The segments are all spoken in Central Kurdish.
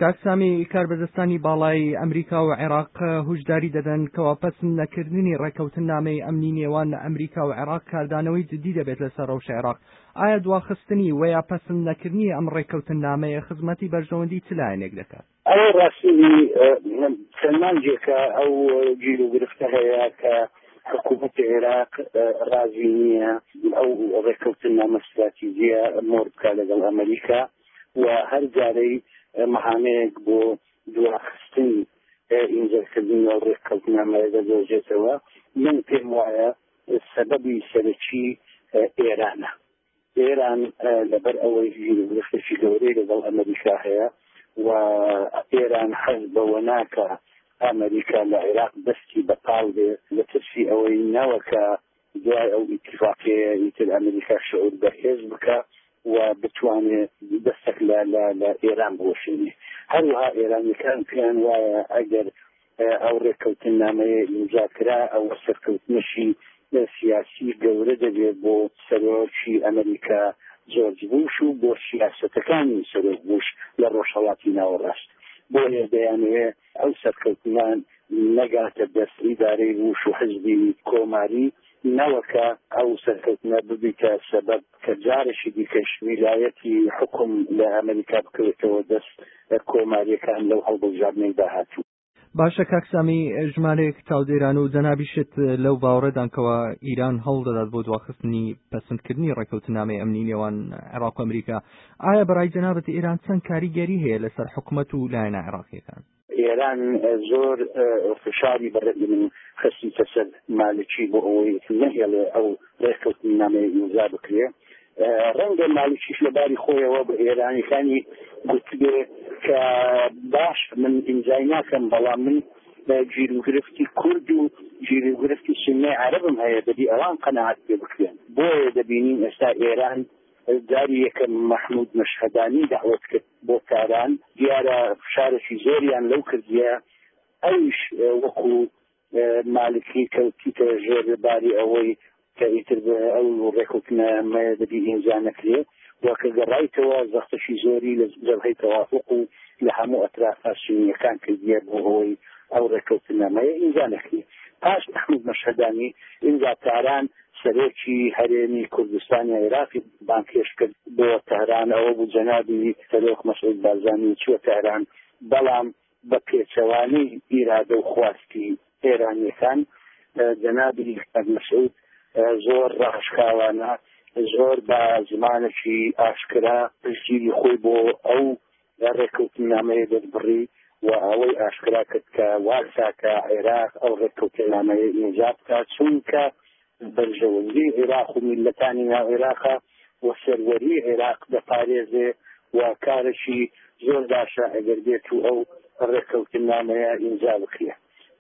کاکسامی کاربەدەستانی باڵای ئەمریکا و عێراق هوشداری دەدەن کەوا پەسەند نەکردنی ڕێکەوتن نامەی ئەمنی نێوان ئەمریکا و عێراق کاردانەوەی جدی دەبێت لەسەر ڕەوشە عێراق. ئایا دواخستنی و یا پەسەند نەکردنی ئەم ڕێکەوتن نامەیە خزمەتی بەرژەوەندی چ لایەنێک دەکات؟ ئەوە ڕاستی سەرمانجێکە ئەو گیر و گرفتە هەیە کە حکوومەتی عێراق ڕازی نییە ئەو ڕێکەوتن نامە استراتیژیە مۆر بکات لەگەڵ ئەمریکا و هەر جارەی مەحامەیەک بۆ دواخستنی ئینجەکردنی ئەو ڕێکەوتن نامەیە دەدۆزێتەوە. من پێم وایە سەبەبی سەرەکی ئێرانە. ئێران لەبەر ئەوەی گیر و گرفتێکی گەورەی لەگەڵ ئەمریکا هەیە و ئێران حەز بەوە ناکە ئەمریکا لە عێراق دەستی بەپاڵ بێ لە ترسی ئەوەی نەوەکە دوای ئەو ئیتیفاقیە ئیتر ئەمریکا شعور بەهێز بکە و بتوانێت دەستێک لە ئێران بۆشێنێ. هەروەها ئێرانیەکان پێیان وایە ئەگەر ئەو ڕێکەوتن نامەیە ئیمزاکرا ئەو سەرکەوتنەشی سیاسی گەورە دەبێت بۆ سەرۆکی ئەمریکا جۆرج بوش و بۆ سیاسەتەکانی سەرۆک بوش لە ڕۆژهەڵاتی ناوەڕاست. بۆیە دەیانوێت ئەو سەرکەوتنان نەگاتە دەست ئیدارەی بوش و حزبی کۆماری نەوەکە ئەو سەرکەوتنە ببیتە سەبەب کە جارێکی دیکەش ویلایەتی حکم لە ئەمریکا بکەوێتەوە دەست کۆماریەکان لەو هەڵبژاردنەی داهاتوو. باشە کاکسامی ژمارەیەک چاودێران و جەنابیشت لەو باوەڕێدان کەوە ئیران هەڵ دەدات بۆ دواخستنی پەسەندکردنی ڕێکەوتن نامەی ئەمنی نێوان عێراق و ئەمریکا. ئایا بەڕای جەنابەت ئێران چەند کاریگەری هەیە لەسەر حکوومەت و لایەنە عێراقیەکان؟ ئێران زۆر فشاری بەرەی من خستیتە سەر مالکی بۆ ئەوەی نەهێڵێ ئەو ڕێکەوتن نامەیە ئیمزا بکرێ. ڕەنگە مالیکیش لەباری خۆیەوە بە ئێرانیەکانی گوتبێ کە باش من ئیمزای ناکەم بەڵام من گیر و گرفتی کورد و گیر و گرفتی سنەی عەرەبم هەیە دەبی ئەوان قەناعەت پێ بکرێن. بۆیە دەبینین ئێستا ئێران داری یەکەم مەحموود مەشهەدانی دعوت کرد بۆ کاران دیارە فشارێکی زۆریان لەو کردیە ئەویش وەکو مالکی کەوتیتە ژێر باری ئەوەی کە ئیتر ئەو ڕێکەوتنامەیە دەبی ئیمزا نەکرێ وەکە گەڕایتەوە زەختەشی زۆری لە جەبهەی تەوافق و لە هەموو ئەترافا سنیەکان کردیە بۆ ئەوەی ئەو ڕێکەوتنامەیە ئیمزا نەکرێ. پاش مەحموود مەشهەدانی ئیمزاکاران سەرۆکی هەرێمی کوردستانی عێراقی بانکێش کرد بۆ تەهران ئەوە بوو جەنابی سەرۆک مەسعود بارزانی چووە تەهران بەڵام بە پێچەوانەی ئیرادە و خواستی ئێرانیەکان جەنابی مەسعود زۆر ڕاشکاوانە زۆر بە زمانێکی ئاشکرا پشتگیری خۆی بۆ ئەو ڕێکەوتن نامەیە دەستبڕی و ئەوەی ئاشکرا کرد کە واساکە عێراق ئەو ڕێکەوتن نامەیە ئیمزا بکات چونکە بەرژەوەندی عێراق و میلەتانی ناو عێراقا و سەروەری عێراق دەپارێزێ و کارێکی زۆر باشە ئەگەر بێت و ئەو ڕێکەوتن نامەیە ئیمزا بکرێ.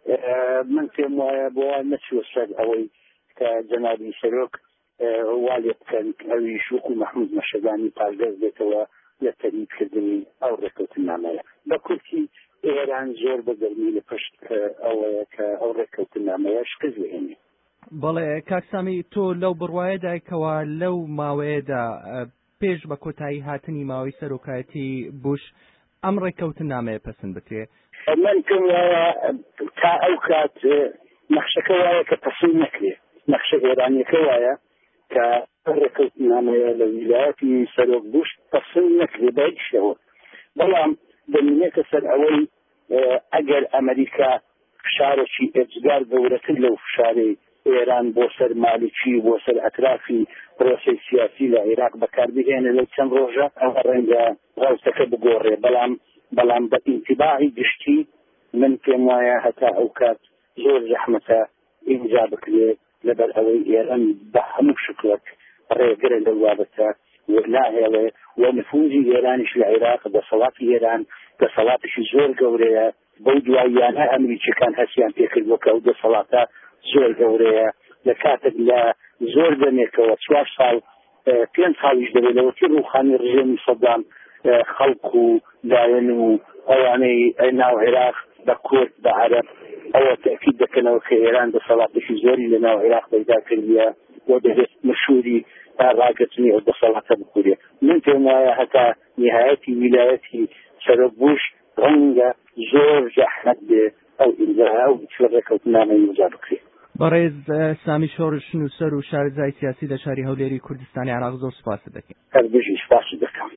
من پێم وایە بۆ نەچوە سەر ئەوەی کە جەنابی سەرۆک وا لێ بکەن ئەویش وەکو مەحموود مەشهەدانی پاردەست بێتەوە لە تەریدکردنی ئەو ڕێکەوتن نامەیە. بە کورتی ئێران زۆر بەگەرمی لە پشت ئەوەیە کە ئەو ڕێکەوتن نامەیە شکست بهێنێ. بەڵێ کاکسامی تۆ لەو بڕوایەدایکەوە لەو ماوەیەدا پێش بە کۆتایی هاتنی ماوەی سەرۆکایەتی بوش ئەم ڕێکەوتن نامەیە پەسەند بکرێ؟ من پێم وایە تا ئەو کات نەخشەکە وایە کە پەسەند نەکرێ. نەخشە ئێرانیەکە وایە کە ڕێکەوتن نامەیە لە ویلایەتی سەرۆک بوش پەسەند نەکرێ بە هیچ شێوە. بەڵام دەمێنێتە سەر ئەوەی ئەگەر ئەمریکا فشارێکی ئێجگار گەورەتر لەو فشارەی ئێران بۆ سەر مالکی بۆ سەر ئەترافی پرۆسەی سیاسی لە عێراق بەکاربهێنێ لەو چەند ڕۆژە ئەو ڕەنگە ڕاوستەکە بگۆڕێ بەڵام بە ئینتیباعی گشتی من پێم وایە هەتا ئەو کات زۆر زەحمەتە ئیمزا بکرێت لەبەر ئەوەی ئێران بە هەموو شکلەک ڕێگرە لەو بابەتە ناهێڵێ و نفوذی ئێرانیش لە عێراق دەسەڵاتی ئێران دەسەڵاتێکی زۆر گەورەیە بەو دواییانە ئەمریکیەکان هەستیان پێکردووە کە ئەو دەسەڵاتە زۆر گەورەیە لە کاتێک لە زۆر دەمێکەوە 4 ساڵ 5 ساڵیش دەبێت لەوەتی ڕووخانی ڕژێمی سەدام خەڵک و لایەن و ئەوانەی ناو عێراق بە کورد بە عەرەب ئەوە تەکید دەکەنەوە کە ئێران دەسەڵاتێکی زۆری لە ناو عێراق پەیدا کردیە و دەبێت مەشهوری ڕاگەتنی ئەو دەسەڵاتە بکورێ. من پێم وایە هەتا نهایەتی ویلایەتی سەرۆک بوش ڕەنگە زۆر زەحمەت بێ ئەو ئیمزاها و بچوە ڕێکەوتنامە ئیمزا بکرێت. بەڕێز سامی شۆڕش نووسەر و شارەزای سیاسی لە شاری هەولێری کوردستانی عێراق زۆر سوپاس دەکەین. هەر بژی سوپاس دەکەم.